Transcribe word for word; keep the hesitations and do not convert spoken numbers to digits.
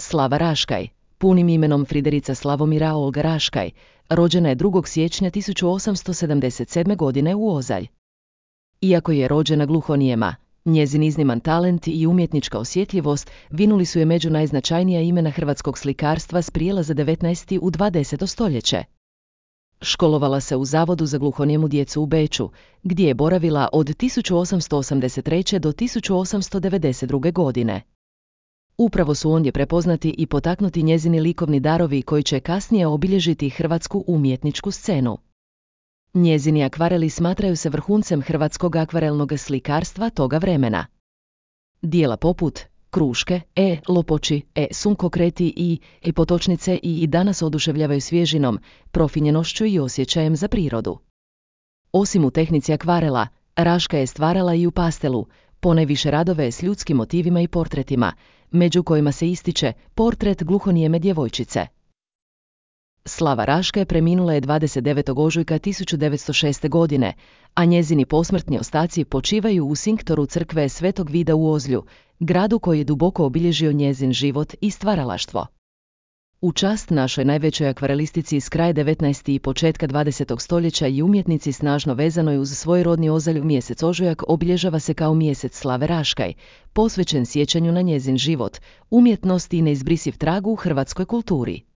Slava Raškaj, punim imenom Friderica Slavomira Olga Raškaj, rođena je drugog siječnja tisuću osamsto sedamdeset sedme. godine u Ozalj. Iako je rođena gluhonijema, njezin izniman talent i umjetnička osjetljivost vinuli su je među najznačajnija imena hrvatskog slikarstva s prijelaza devetnaestog u dvadeseto stoljeće. Školovala se u Zavodu za gluhonijemu djecu u Beču, gdje je boravila od tisuću osamsto osamdeset treće. do tisuću osamsto devedeset druge. godine. Upravo su ondje prepoznati i potaknuti njezini likovni darovi koji će kasnije obilježiti hrvatsku umjetničku scenu. Njezini akvareli smatraju se vrhuncem hrvatskog akvarelnog slikarstva toga vremena. Dijela poput Kruške, E. Lopoči, E. Sunkokreti i E. Potočnice i, i danas oduševljavaju svježinom, profinjenošću i osjećajem za prirodu. Osim u tehnici akvarela, Raškaj je stvarala i u pastelu, ponajviše radove s ljudskim motivima i portretima, među kojima se ističe portret gluhonijeme djevojčice. Slava Raškaj preminula je dvadeset devetog ožujka tisuću devetsto šeste. godine, a njezini posmrtni ostaci počivaju u sinktoru crkve Svetog Vida u Ozlju, gradu koji je duboko obilježio njezin život i stvaralaštvo. U čast našoj najvećoj akvarelistici iz kraja devetnaestog i početka dvadesetog stoljeća i umjetnici snažno vezanoj uz svoj rodni Ozalj, mjesec ožujak obilježava se kao mjesec Slave Raškaj, posvećen sjećanju na njezin život, umjetnost i neizbrisiv trag u hrvatskoj kulturi.